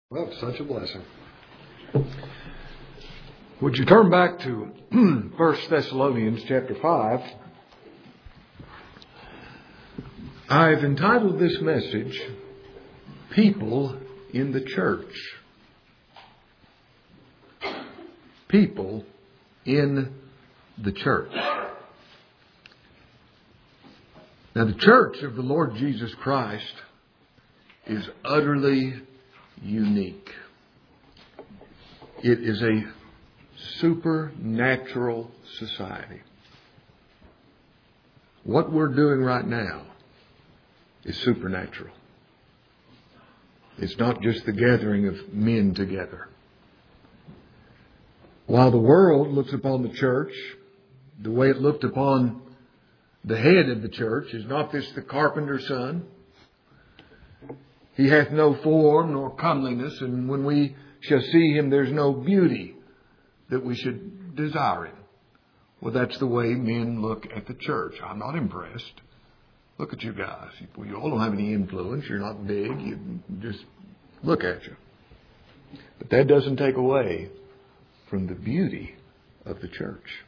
Well, it's such a blessing. Would you turn back to 1 Thessalonians chapter 5? I've entitled this message, People in the Church. People in the Church. Now, the Church of the Lord Jesus Christ is utterly unique. It is a supernatural society. What we're doing right now is supernatural. It's not just the gathering of men together. While the world looks upon the church the way it looked upon the head of the church, is not this the carpenter's son? He hath no form nor comeliness, and when we shall see him, there's no beauty that we should desire him. Well, that's the way men look at the church. I'm not impressed. Look at you guys. You all don't have any influence. You're not big. You just look at you. But that doesn't take away from the beauty of the church.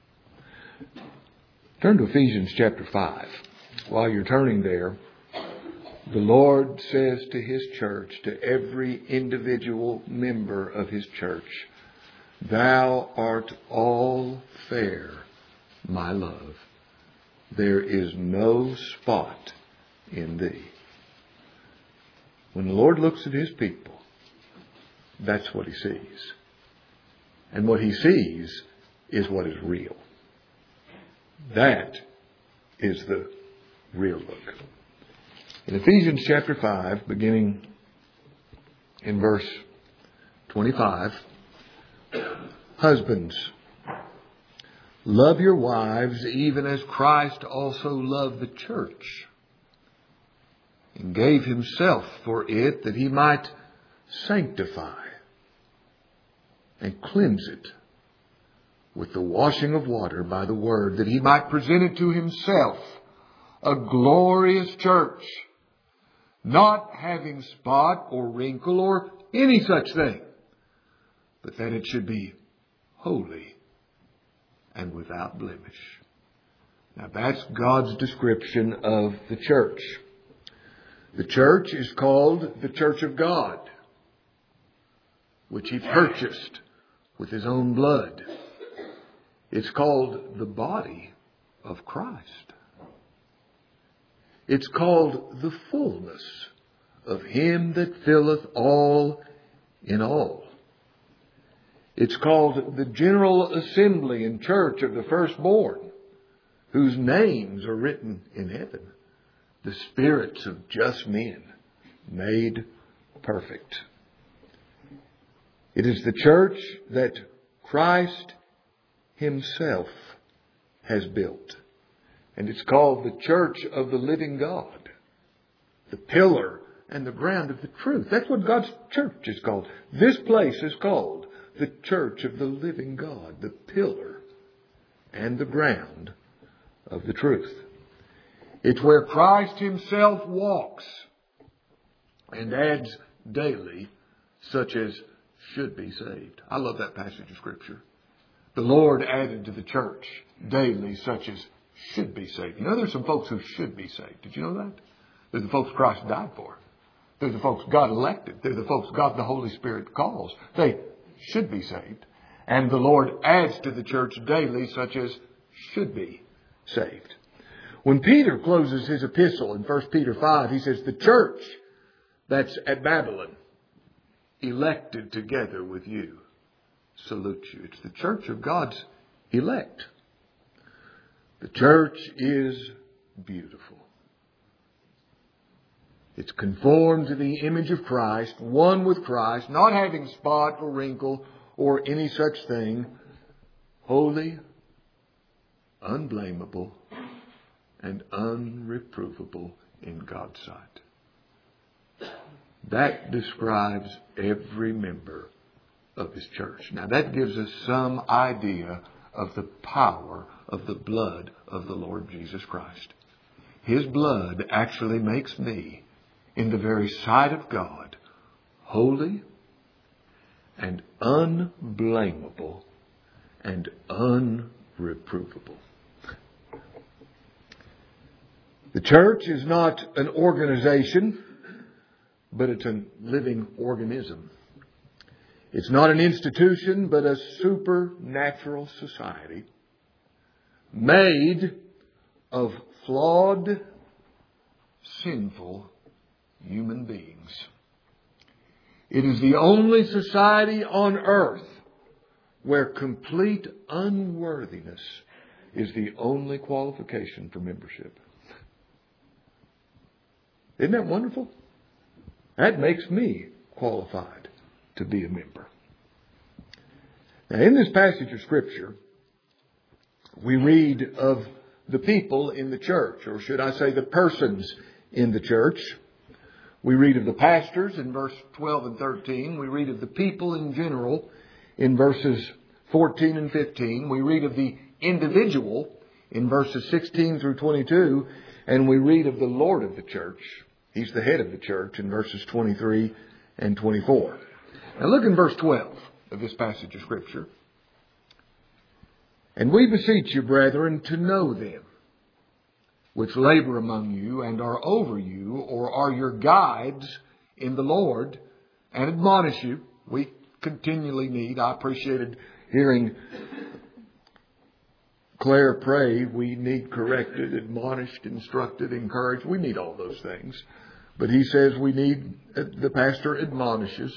Turn to Ephesians chapter 5. While you're turning there, the Lord says to His church, to every individual member of His church, Thou art all fair, my love. There is no spot in thee. When the Lord looks at His people, that's what He sees. And what He sees is what is real. That is the real look. In Ephesians chapter 5, beginning in verse 25, Husbands, love your wives even as Christ also loved the church and gave Himself for it, that He might sanctify and cleanse it with the washing of water by the word, that He might present it to Himself a glorious church, not having spot or wrinkle or any such thing, but that it should be holy and without blemish. Now that's God's description of the church. The church is called the Church of God, which He purchased with His own blood. It's called the body of Christ. It's called the fullness of Him that filleth all in all. It's called the general assembly and church of the firstborn, whose names are written in heaven, the spirits of just men made perfect. It is the church that Christ Himself has built. And it's called the Church of the Living God, the pillar and the ground of the truth. That's what God's church is called. This place is called the Church of the Living God, the pillar and the ground of the truth. It's where Christ Himself walks and adds daily such as should be saved. I love that passage of Scripture. The Lord added to the church daily such as should be saved. You know, there's some folks who should be saved. Did you know that? They're the folks Christ died for. They're the folks God elected. They're the folks God the Holy Spirit calls. They should be saved. And the Lord adds to the church daily such as should be saved. When Peter closes his epistle in 1 Peter 5, he says, the church that's at Babylon, elected together with you, salute you. It's the church of God's elect. The church is beautiful. It's conformed to the image of Christ, one with Christ, not having spot or wrinkle or any such thing, holy, unblameable, and unreprovable in God's sight. That describes every member of His church. Now that gives us some idea of the power of the blood of the Lord Jesus Christ. His blood actually makes me, in the very sight of God, holy and unblameable and unreprovable. The church is not an organization, but it's a living organism. It's not an institution, but a supernatural society made of flawed, sinful human beings. It is the only society on earth where complete unworthiness is the only qualification for membership. Isn't that wonderful? That makes me qualified to be a member. Now, in this passage of Scripture, we read of the people in the church, or should I say the persons in the church. We read of the pastors in verse 12 and 13. We read of the people in general in verses 14 and 15. We read of the individual in verses 16 through 22. And we read of the Lord of the church. He's the head of the church in verses 23 and 24. Now look in verse 12 of this passage of Scripture. And we beseech you, brethren, to know them which labor among you and are over you, or are your guides in the Lord, and admonish you. We continually need. I appreciated hearing Claire pray. We need corrected, admonished, instructed, encouraged. We need all those things. But he says we need, the pastor admonishes.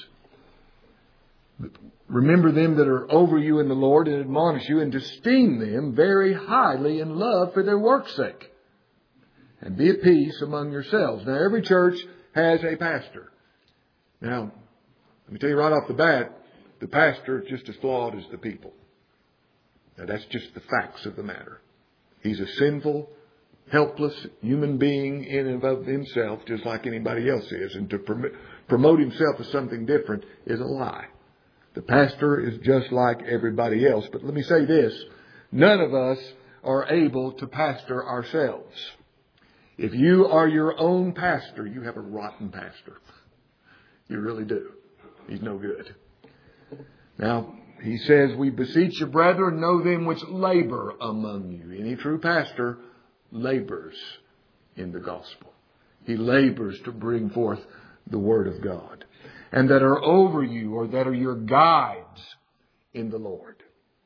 Remember them that are over you in the Lord, and admonish you, and to esteem them very highly in love for their work's sake. And be at peace among yourselves. Now, every church has a pastor. Now, let me tell you right off the bat, the pastor is just as flawed as the people. Now, that's just the facts of the matter. He's a sinful, helpless human being in and of himself, just like anybody else is. And to promote himself as something different is a lie. The pastor is just like everybody else. But let me say this. None of us are able to pastor ourselves. If you are your own pastor, you have a rotten pastor. You really do. He's no good. Now, he says, we beseech you, brethren, know them which labor among you. Any true pastor labors in the gospel. He labors to bring forth the Word of God. And that are over you, or that are your guides in the Lord.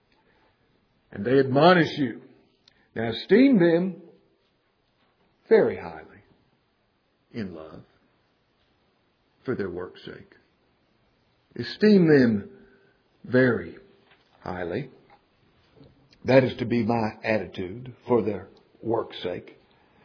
And they admonish you. Now, esteem them very highly in love for their work's sake. Esteem them very highly. That is to be my attitude for their work's sake.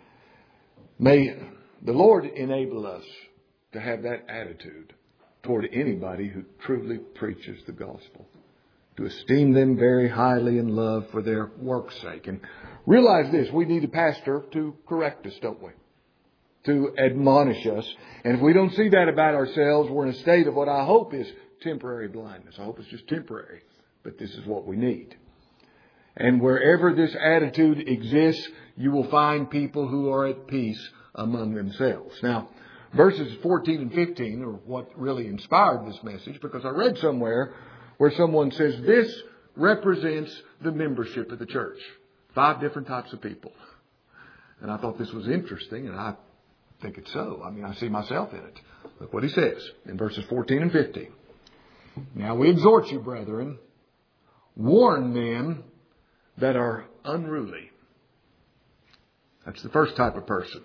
May the Lord enable us to have that attitude toward anybody who truly preaches the gospel. To esteem them very highly in love for their work's sake. And realize this, we need a pastor to correct us, don't we? To admonish us. And if we don't see that about ourselves, we're in a state of what I hope is temporary blindness. I hope it's just temporary. But this is what we need. And wherever this attitude exists, you will find people who are at peace among themselves. Now, verses 14 and 15 are what really inspired this message, because I read somewhere where someone says this represents the membership of the church. 5 different types of people. And I thought this was interesting, and I think it's so. I mean, I see myself in it. Look what he says in verses 14 and 15. Now we exhort you, brethren, warn them that are unruly. That's the first type of person.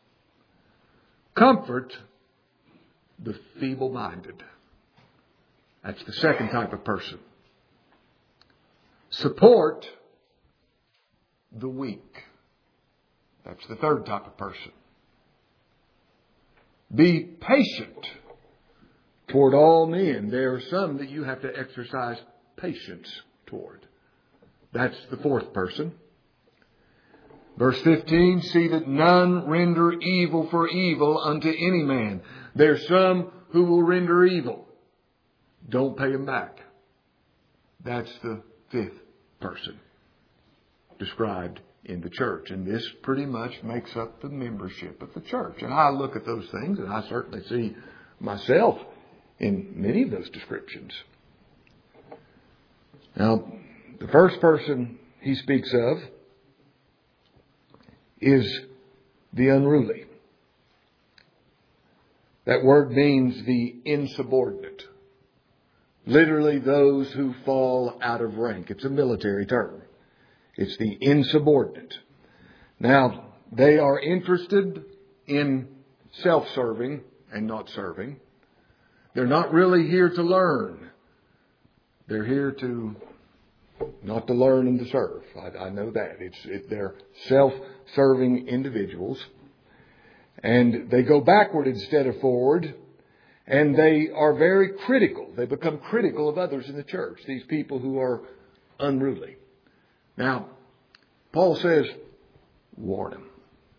Comfort the feeble-minded. That's the second type of person. Support the weak. That's the third type of person. Be patient toward all men. There are some that you have to exercise patience toward. That's the fourth person. Verse 15, see that none render evil for evil unto any man. There's some who will render evil. Don't pay them back. That's the fifth person described in the church. And this pretty much makes up the membership of the church. And I look at those things, and I certainly see myself in many of those descriptions. Now, the first person he speaks of is the unruly. That word means the insubordinate. Literally those who fall out of rank. It's a military term. It's the insubordinate. Now, they are interested in self-serving and not serving. They're not really here to learn. They're here not to learn and to serve. I know that. They're self-serving individuals. And they go backward instead of forward. And they are very critical. They become critical of others in the church. These people who are unruly. Now, Paul says, warn them.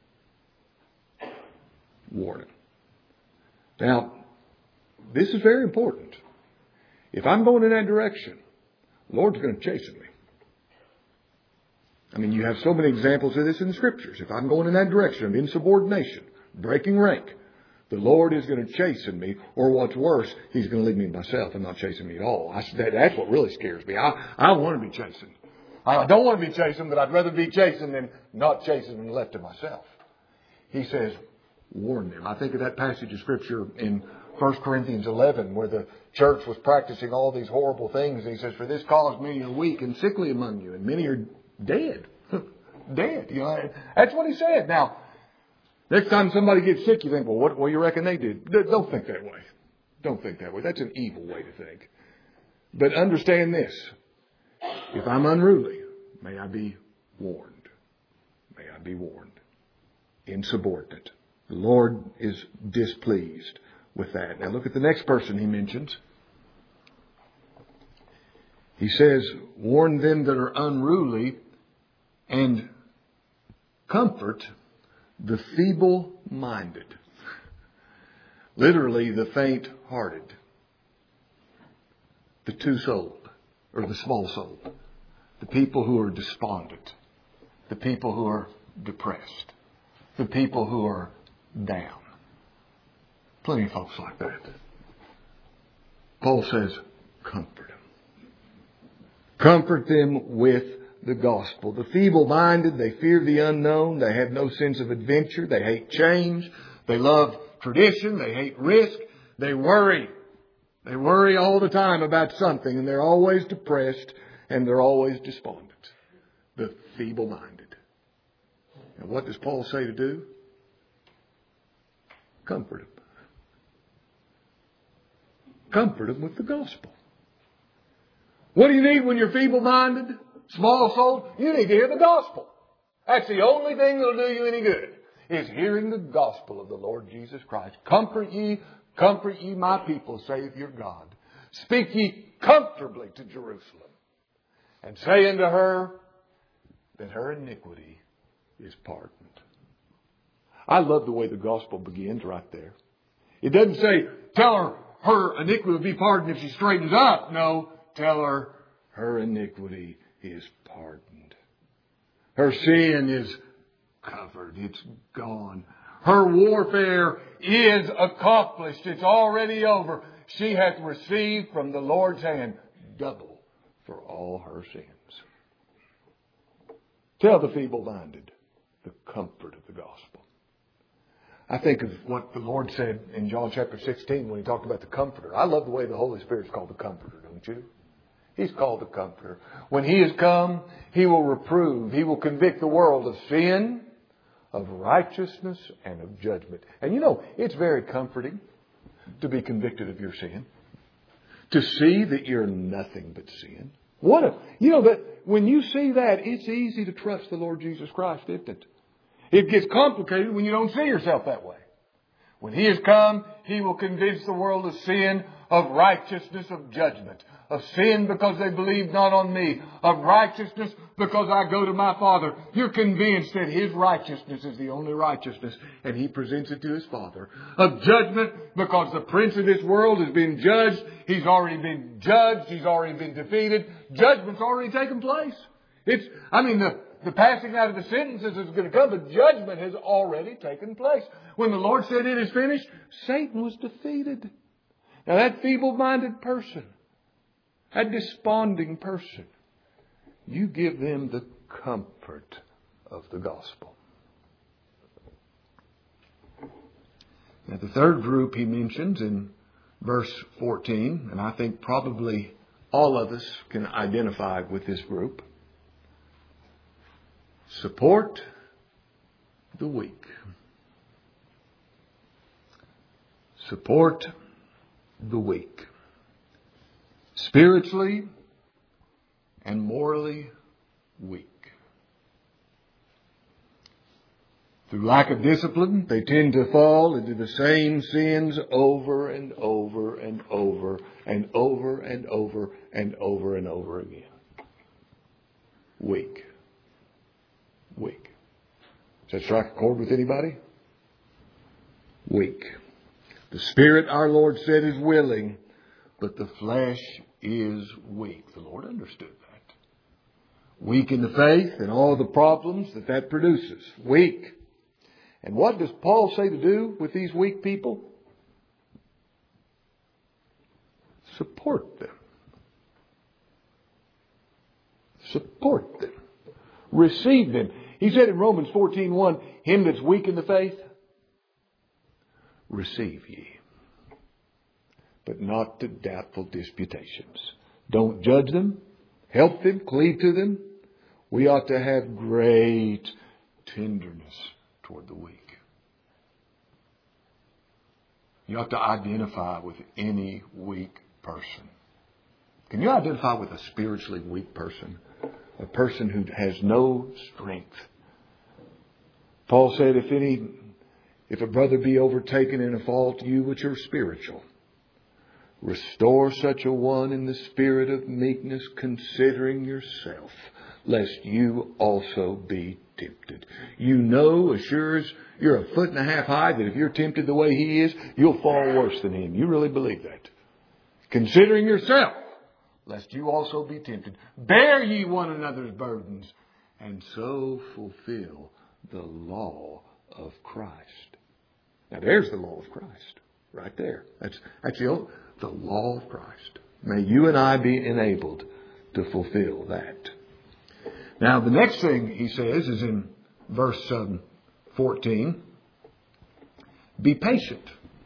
Warn them. Now, this is very important. If I'm going in that direction, the Lord's going to chasten me. I mean, you have so many examples of this in the Scriptures. If I'm going in that direction of insubordination, breaking rank, the Lord is going to chasten me, or what's worse, He's going to leave me myself and not chasten me at all. That's what really scares me. I want to be chastened. I don't want to be chastened, but I'd rather be chastened than not chastened and left to myself. He says, warn them. I think of that passage of Scripture in 1 Corinthians 11 where the church was practicing all these horrible things. And he says, for this cause many are weak and sickly among you, and many are dead. Dead. You know, that's what he said. Now, next time somebody gets sick, you think, well, what do you reckon they did? Don't think that way. Don't think that way. That's an evil way to think. But understand this. If I'm unruly, may I be warned. May I be warned. Insubordinate. The Lord is displeased with that. Now look at the next person he mentions. He says, warn them that are unruly and comfort the feeble-minded. Literally the faint-hearted. The two-souled. Or the small-souled. The people who are despondent. The people who are depressed. The people who are down. Plenty of folks like that. Paul says, comfort them. Comfort them with the gospel. The feeble-minded, they fear the unknown. They have no sense of adventure. They hate change. They love tradition. They hate risk. They worry. They worry all the time about something, and they're always depressed, and they're always despondent. The feeble-minded. And what does Paul say to do? Comfort them. Comfort them with the gospel. What do you need when you're feeble-minded, small-souled? You need to hear the gospel. That's the only thing that'll do you any good, is hearing the gospel of the Lord Jesus Christ. Comfort ye, my people, saith your God. Speak ye comfortably to Jerusalem, and say unto her that her iniquity is pardoned. I love the way the gospel begins right there. It doesn't say, tell her iniquity will be pardoned if she straightens up. No, tell her iniquity is pardoned. Her sin is covered. It's gone. Her warfare is accomplished. It's already over. She hath received from the Lord's hand double for all her sins. Tell the feeble-minded the comfort of the gospel. I think of what the Lord said in John chapter 16 when He talked about the Comforter. I love the way the Holy Spirit's called the Comforter, don't you? He's called the Comforter. When He has come, He will reprove. He will convict the world of sin, of righteousness, and of judgment. And you know, it's very comforting to be convicted of your sin. To see that you're nothing but sin. That when you see that, it's easy to trust the Lord Jesus Christ, isn't it? It gets complicated when you don't see yourself that way. When He has come, He will convince the world of sin, of righteousness, of judgment. Of sin because they believe not on me. Of righteousness because I go to my Father. You're convinced that His righteousness is the only righteousness, and He presents it to His Father. Of judgment because the prince of this world has been judged. He's already been judged. He's already been defeated. Judgment's already taken place. The passing out of the sentences is going to come, but judgment has already taken place. When the Lord said it is finished, Satan was defeated. Now that feeble-minded person, that desponding person, you give them the comfort of the gospel. Now, the third group he mentions in verse 14, and I think probably all of us can identify with this group. Support the weak. Support the weak. Spiritually and morally weak. Through lack of discipline, they tend to fall into the same sins over and over and over and over and over and over and over again. Weak. Weak. Does that strike a chord with anybody? Weak. The Spirit, our Lord said, is willing, but the flesh is weak. The Lord understood that. Weak in the faith and all the problems that produces. Weak. And what does Paul say to do with these weak people? Support them. Support them. Receive them. He said in Romans 14:1, him that's weak in the faith, receive ye, but not to doubtful disputations. Don't judge them. Help them. Cleave to them. We ought to have great tenderness toward the weak. You ought to identify with any weak person. Can you identify with a spiritually weak person? A person who has no strength. Paul said, if a brother be overtaken in a fault, you which are spiritual, restore such a one in the spirit of meekness, considering yourself, lest you also be tempted. You know, as sure as you're 1.5 feet high, that if you're tempted the way he is, you'll fall worse than him. You really believe that? Considering yourself, lest you also be tempted. Bear ye one another's burdens, and so fulfill the law of Christ. Now there's the law of Christ. Right there. That's the law of Christ. May you and I be enabled to fulfill that. Now the next thing he says is in verse 14. Be patient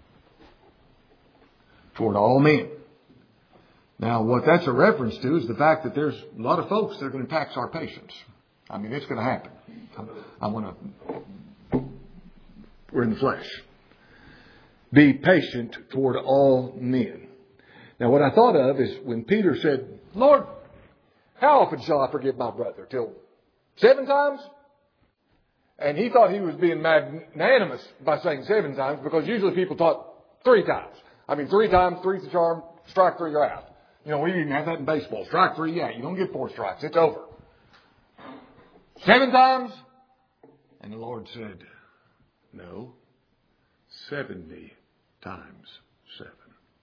toward all men. Now what that's a reference to is the fact that there's a lot of folks that are going to tax our patience. I mean, it's going to happen. We're in the flesh. Be patient toward all men. Now what I thought of is when Peter said, Lord, how often shall I forgive my brother? Till 7 times? And he thought he was being magnanimous by saying 7 times, because usually people taught 3 times. I mean, 3 times, 3's the charm, strike 3, you're out. You know, we even have that in baseball. Strike 3, yeah, you don't get 4 strikes. It's over. 7 times? And the Lord said, no, 70 times 7.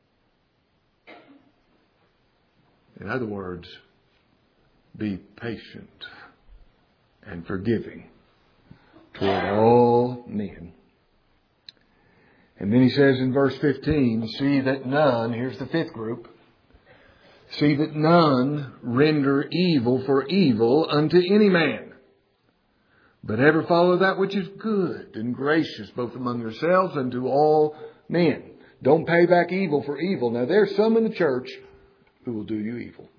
In other words, be patient and forgiving toward all men. And then he says in verse 15, see that none, here's the 5th group, see that none render evil for evil unto any man, but ever follow that which is good and gracious, both among yourselves and to all men. Don't pay back evil for evil. Now there's some in the church who will do you evil.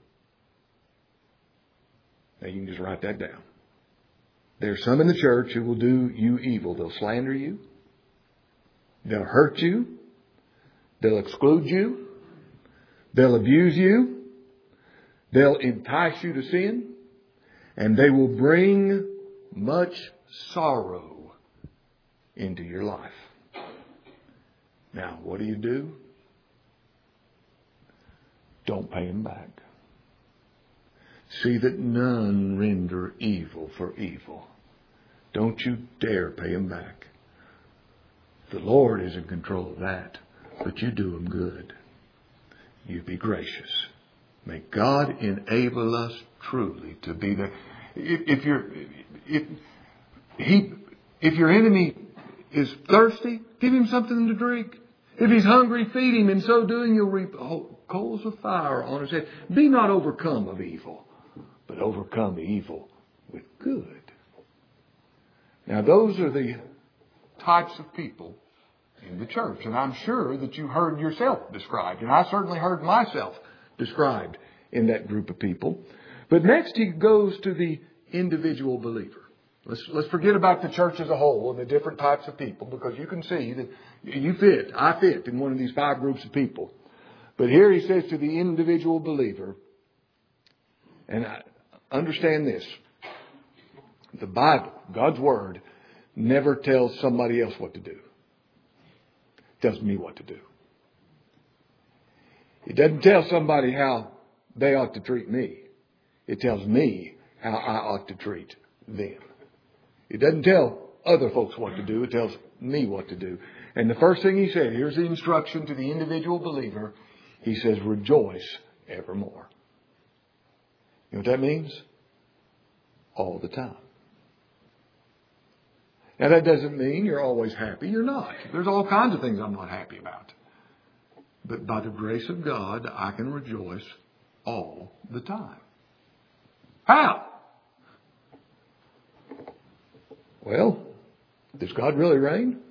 Now you can just write that down. There's some in the church who will do you evil. They'll slander you. They'll hurt you. They'll exclude you. They'll abuse you. They'll entice you to sin. And they will bring much sorrow into your life. Now, what do? Don't pay them back. See that none render evil for evil. Don't you dare pay them back. The Lord is in control of that, but you do them good. You be gracious. May God enable us truly to be there. If your enemy is thirsty, give him something to drink. If he's hungry, feed him. In so doing, you'll reap coals of fire on his head. Be not overcome of evil, but overcome evil with good. Now, those are the types of people in the church. And I'm sure that you heard yourself described. And I certainly heard myself described in that group of people. But next he goes to the individual believer. Let's forget about the church as a whole and the different types of people, because you can see that I fit in one of these 5 groups of people. But here he says to the individual believer, and I understand this, the Bible, God's Word, never tells somebody else what to do. It tells me what to do. It doesn't tell somebody how they ought to treat me. It tells me how I ought to treat them. It doesn't tell other folks what to do. It tells me what to do. And the first thing he said, here's the instruction to the individual believer. He says, rejoice evermore. You know what that means? All the time. Now that doesn't mean you're always happy. You're not. There's all kinds of things I'm not happy about. But by the grace of God, I can rejoice all the time. How? Well, does God really reign?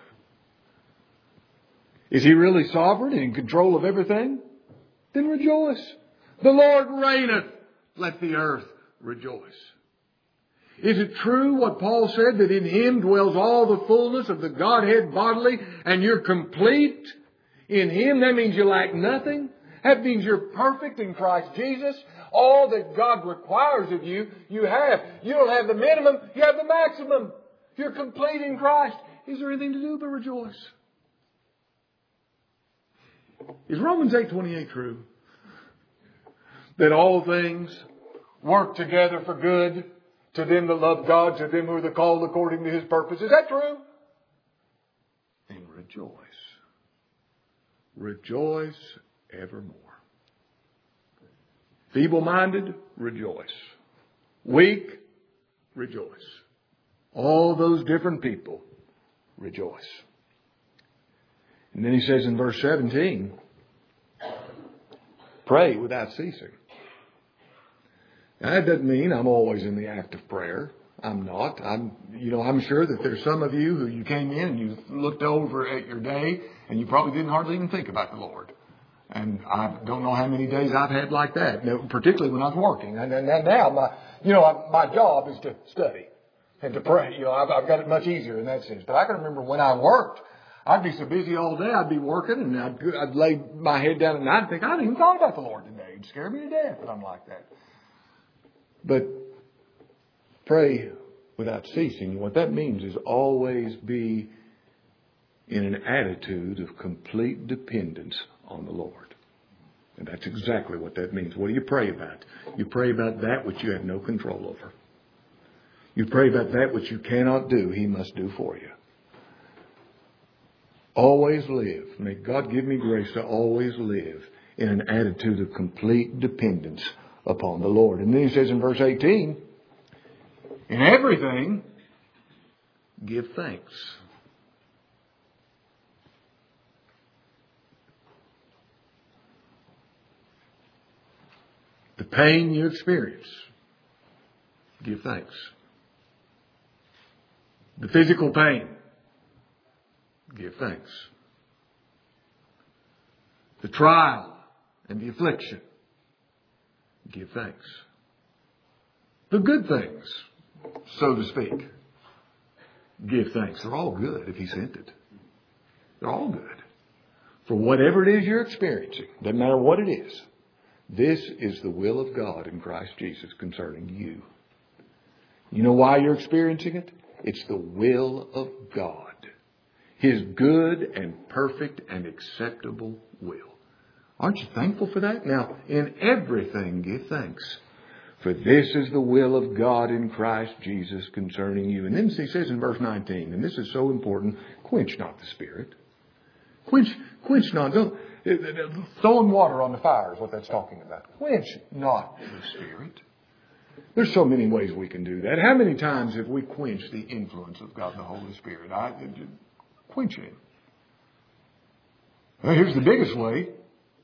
Is He really sovereign and in control of everything? Then rejoice. The Lord reigneth. Let the earth rejoice. Is it true what Paul said, that in Him dwells all the fullness of the Godhead bodily, and you're complete in Him? That means you lack nothing. That means you're perfect in Christ Jesus. All that God requires of you, you have. You don't have the minimum, you have the maximum. You're complete in Christ. Is there anything to do but rejoice? Is Romans 8:28 true? That all things work together for good to them that love God, to them who are called according to His purpose. Is that true? Then rejoice. Rejoice evermore. Feeble-minded, rejoice. Weak, rejoice. All those different people, rejoice. And then he says in verse 17, pray without ceasing. Now, that doesn't mean I'm always in the act of prayer. I'm not. I'm sure that there's some of you who you came in and you looked over at your day and you probably didn't hardly even think about the Lord. And I don't know how many days I've had like that, particularly when I was working. And now my job is to study and to pray. I've got it much easier in that sense. But I can remember when I worked, I'd be so busy all day. I'd be working and I'd lay my head down at night and think, I didn't even thought about the Lord today. It'd scare me to death that I'm like that. But pray without ceasing. What that means is always be in an attitude of complete dependence on the Lord. And that's exactly what that means. What do you pray about? You pray about that which you have no control over. You pray about that which you cannot do, He must do for you. Always live. May God give me grace to always live in an attitude of complete dependence upon the Lord. And then he says in verse 18, in everything, give thanks. The pain you experience, give thanks. The physical pain, give thanks. The trial and the affliction, give thanks. The good things, so to speak, give thanks. They're all good if He sent it. They're all good. For whatever it is you're experiencing, doesn't matter what it is, this is the will of God in Christ Jesus concerning you. You know why you're experiencing it? It's the will of God. His good and perfect and acceptable will. Aren't you thankful for that? Now, in everything give thanks. For this is the will of God in Christ Jesus concerning you. And then he says in verse 19, and this is so important, quench not the Spirit. Quench not. Don't, throwing water on the fire is what that's talking about. Quench not the Spirit. There's so many ways we can do that. How many times have we quenched the influence of God the Holy Spirit? Quench Him. Well, here's the biggest way.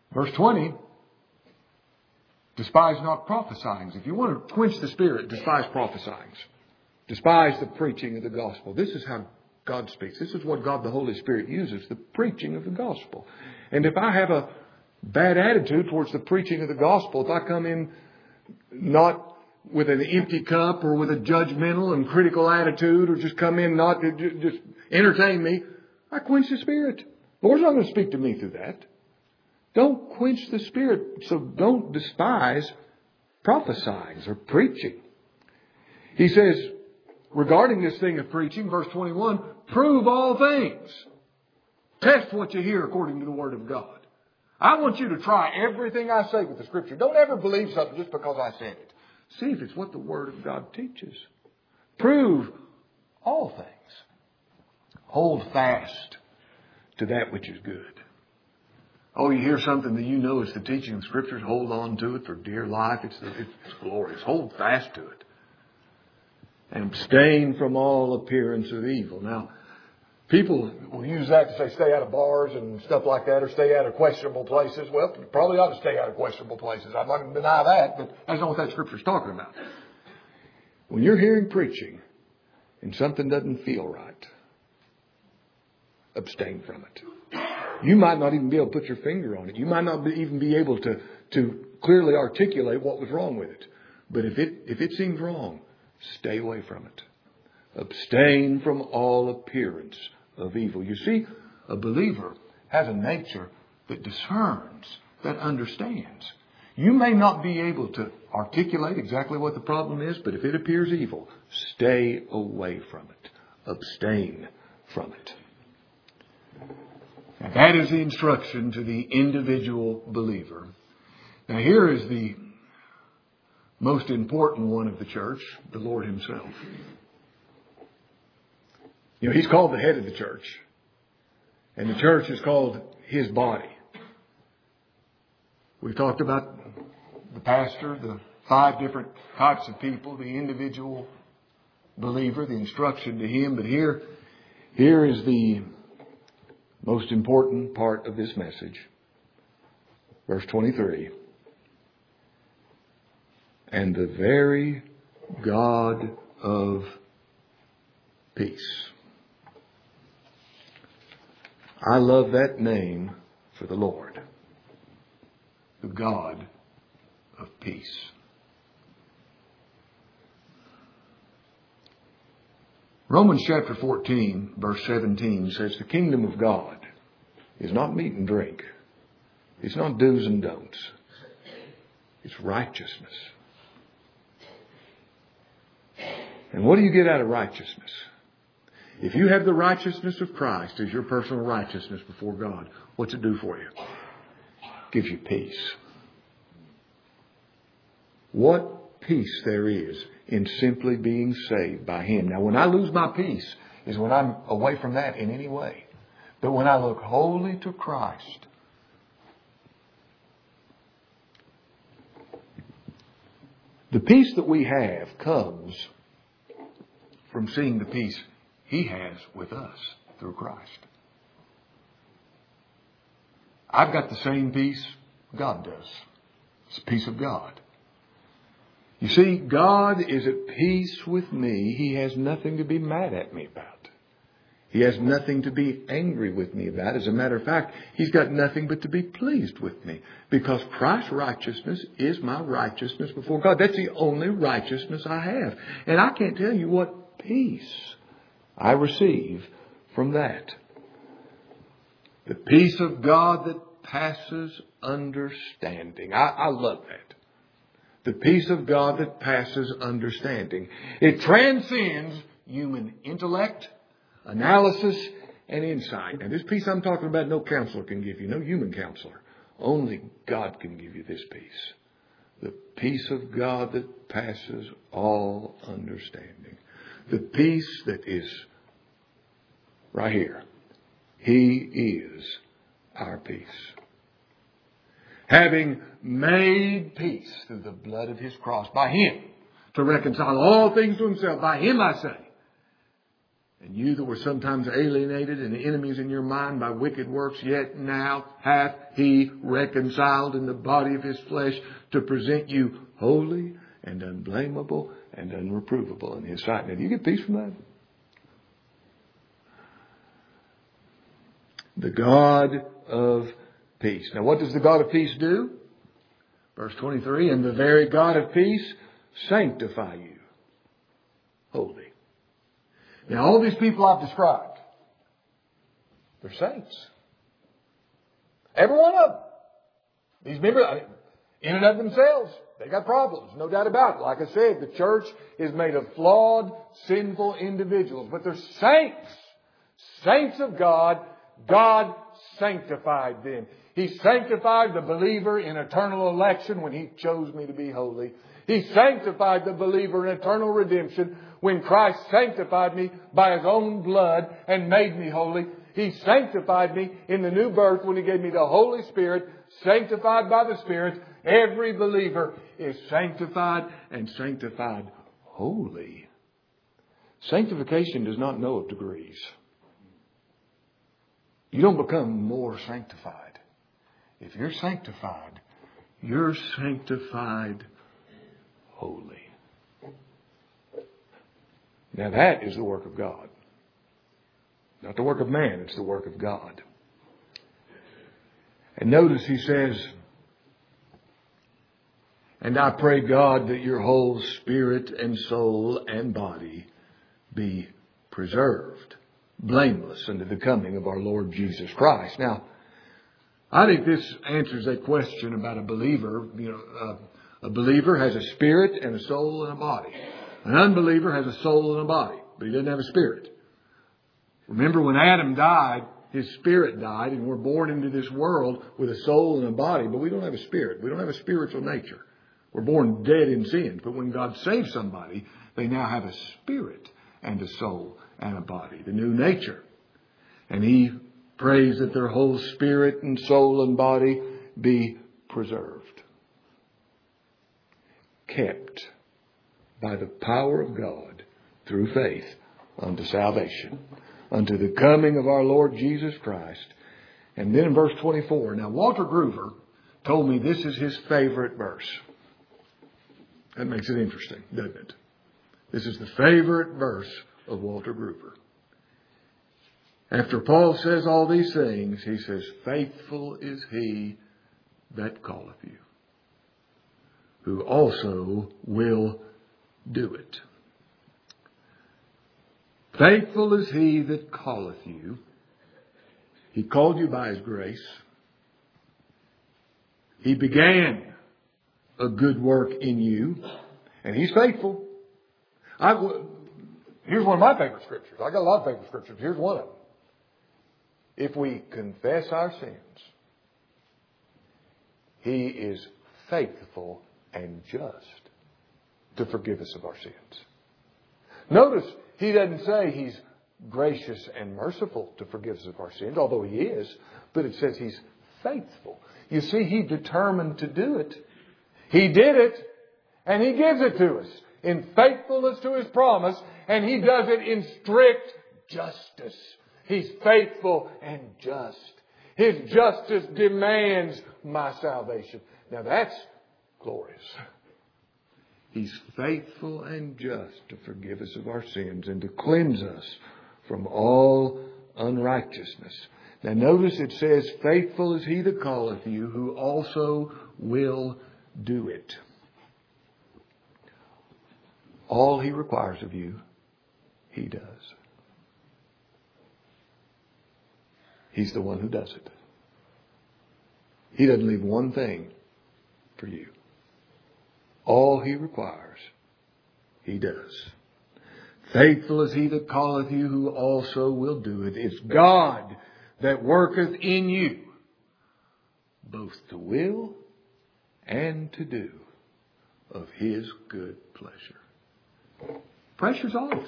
Verse 20, despise not prophesying. If you want to quench the Spirit, despise prophesying. Despise the preaching of the gospel. This is how God speaks. This is what God the Holy Spirit uses, the preaching of the gospel. And if I have a bad attitude towards the preaching of the gospel, if I come in not with an empty cup or with a judgmental and critical attitude, or just come in not to just entertain me, I quench the Spirit. The Lord's not going to speak to me through that. Don't quench the Spirit, so don't despise prophesying or preaching. He says, regarding this thing of preaching, verse 21, prove all things. Test what you hear according to the Word of God. I want you to try everything I say with the Scripture. Don't ever believe something just because I said it. See if it's what the Word of God teaches. Prove all things. Hold fast to that which is good. Oh, you hear something that you know is the teaching of the Scriptures, hold on to it for dear life. It's glorious. Hold fast to it. And abstain from all appearance of evil. Now, people will use that to say stay out of bars and stuff like that, or stay out of questionable places. Well, you probably ought to stay out of questionable places. I'm not going to deny that, but that's not what that Scripture is talking about. When you're hearing preaching and something doesn't feel right, abstain from it. You might not even be able to put your finger on it. You might not even be able to clearly articulate what was wrong with it. But if it seems wrong, stay away from it. Abstain from all appearance of evil. You see, a believer has a nature that discerns, that understands. You may not be able to articulate exactly what the problem is, but if it appears evil, stay away from it. Abstain from it. Now, that is the instruction to the individual believer. Now, here is the most important one of the church, the Lord Himself. You know, He's called the head of the church. And the church is called His body. We've talked about the pastor, the 5 different types of people, the individual believer, the instruction to him. But here is the most important part of this message. Verse 23. And the very God of peace. I love that name for the Lord. The God of peace. Romans chapter 14, verse 17 says, the kingdom of God is not meat and drink. It's not do's and don'ts. It's righteousness. And what do you get out of righteousness? If you have the righteousness of Christ as your personal righteousness before God, what's it do for you? It gives you peace. What peace there is in simply being saved by Him. Now, when I lose my peace is when I'm away from that in any way. But when I look wholly to Christ, the peace that we have comes from seeing the peace He has with us through Christ. I've got the same peace God does. It's the peace of God. You see, God is at peace with me. He has nothing to be mad at me about. He has nothing to be angry with me about. As a matter of fact, He's got nothing but to be pleased with me. Because Christ's righteousness is my righteousness before God. That's the only righteousness I have. And I can't tell you what peace I receive from that. The peace of God that passes understanding. I love that. The peace of God that passes understanding. It transcends human intellect, analysis, and insight. And this peace I'm talking about, no counselor can give you. No human counselor. Only God can give you this peace. The peace of God that passes all understanding. The peace that is right here. He is our peace. Having made peace through the blood of His cross, by Him, to reconcile all things to Himself, by Him I say, And you that were sometimes alienated and enemies in your mind by wicked works, yet now hath He reconciled in the body of His flesh to present you holy and unblameable and unreprovable in His sight. Now, do you get peace from that? The God of peace. Now, what does the God of peace do? Verse 23, and the very God of peace sanctify you holy. Now, all these people I've described, they're saints. Every one of them. These members, in and of themselves, they got problems, no doubt about it. Like I said, the church is made of flawed, sinful individuals. But they're saints. Saints of God. God sanctified them. He sanctified the believer in eternal election when He chose me to be holy. He sanctified the believer in eternal redemption when Christ sanctified me by His own blood and made me holy. He sanctified me in the new birth when He gave me the Holy Spirit, sanctified by the Spirit. Every believer is sanctified and sanctified holy. Sanctification does not know of degrees. You don't become more sanctified. If you're sanctified holy. Now that is the work of God. Not the work of man, it's the work of God. And notice he says, and I pray God that your whole spirit and soul and body be preserved, blameless unto the coming of our Lord Jesus Christ. Now, I think this answers a question about a believer. A believer has a spirit and a soul and a body. An unbeliever has a soul and a body, but he doesn't have a spirit. Remember, when Adam died, his spirit died, and we're born into this world with a soul and a body, but we don't have a spirit. We don't have a spiritual nature. We're born dead in sin. But when God saves somebody, they now have a spirit and a soul and a body, the new nature. And He prays that their whole spirit and soul and body be preserved, kept by the power of God through faith unto salvation, unto the coming of our Lord Jesus Christ. And then in verse 24, now Walter Groover told me this is his favorite verse. That makes it interesting, doesn't it? This is the favorite verse of Walter Groover. After Paul says all these things, he says, faithful is He that calleth you, who also will do it. Faithful is He that calleth you. He called you by His grace. He began a good work in you, and He's faithful. Here's one of my favorite scriptures. I got a lot of favorite scriptures. Here's one of them. If we confess our sins, He is faithful and just to forgive us of our sins. Notice, He doesn't say He's gracious and merciful to forgive us of our sins, although He is, but it says He's faithful. You see, He determined to do it. He did it, and He gives it to us in faithfulness to His promise, and He does it in strict justice. He's faithful and just. His justice demands my salvation. Now that's glorious. He's faithful and just to forgive us of our sins and to cleanse us from all unrighteousness. Now notice it says, faithful is He that calleth you, who also will do it. All He requires of you, He does. He's the one who does it. He doesn't leave one thing for you. All He requires, He does. Faithful is He that calleth you, who also will do it. It's God that worketh in you, both to will and to do of His good pleasure. Pressure's off.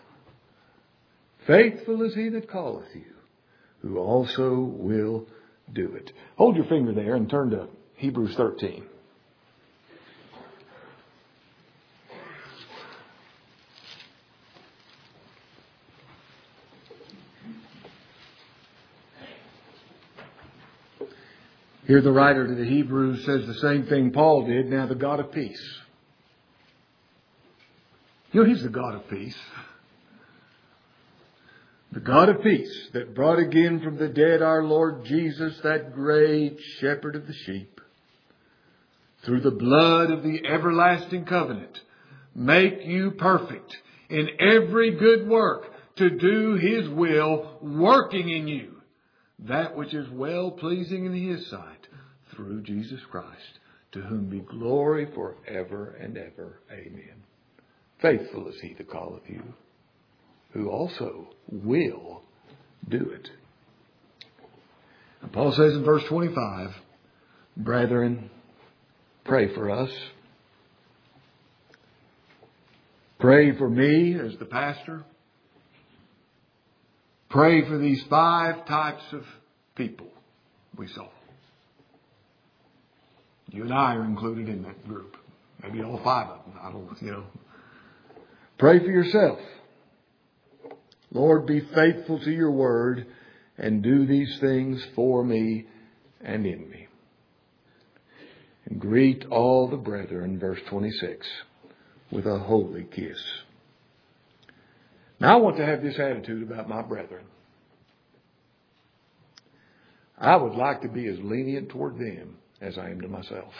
Faithful is He that calleth you, who also will do it. Hold your finger there and turn to Hebrews 13. Here the writer to the Hebrews says the same thing Paul did. Now the God of peace. He's the God of peace. The God of peace that brought again from the dead our Lord Jesus, that great shepherd of the sheep, through the blood of the everlasting covenant, make you perfect in every good work to do His will, working in you that which is well pleasing in His sight, through Jesus Christ, to whom be glory forever and ever. Amen. Faithful is He that calleth you, who also will do it. And Paul says in verse 25, brethren, pray for us. Pray for me as the pastor. Pray for these 5 types of people we saw. You and I are included in that group. Maybe all 5 of them. I don't. Pray for yourself. Lord, be faithful to your word and do these things for me and in me. And greet all the brethren, verse 26, with a holy kiss. Now I want to have this attitude about my brethren. I would like to be as lenient toward them as I am to myself.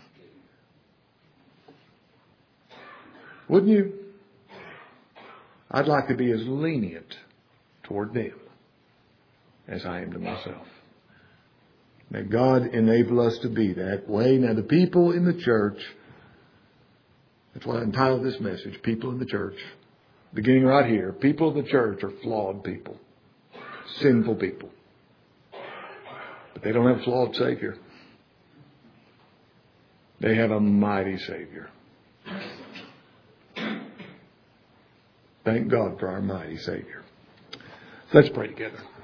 Wouldn't you? I'd like to be as lenient toward them as I am to myself. May God enable us to be that way. Now the people in the church, that's why I entitled this message, People in the Church. Beginning right here, people in the church are flawed people. Sinful people. But they don't have a flawed Savior. They have a mighty Savior. Thank God for our mighty Savior. Let's pray together.